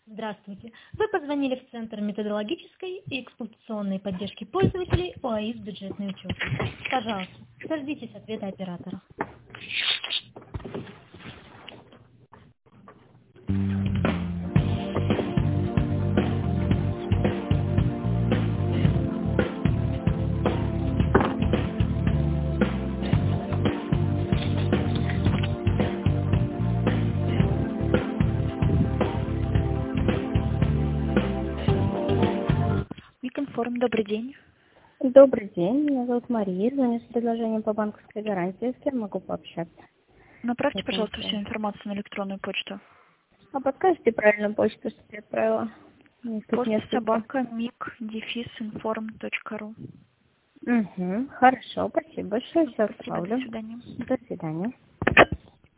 Здравствуйте. Вы позвонили в Центр методологической и эксплуатационной поддержки пользователей ОАИС «Бюджетный учет». Пожалуйста, дождитесь ответа оператора. Микинформ, добрый день. Добрый день, меня зовут Мария, звоню с предложением по банковской гарантии, с кем могу пообщаться? Направьте, пожалуйста, всю информацию на электронную почту. А подскажете правильную почту, что я отправила? Post@mic-inform.ru. Угу, хорошо, спасибо большое, все Спасибо, до отправлю. свидания. До свидания.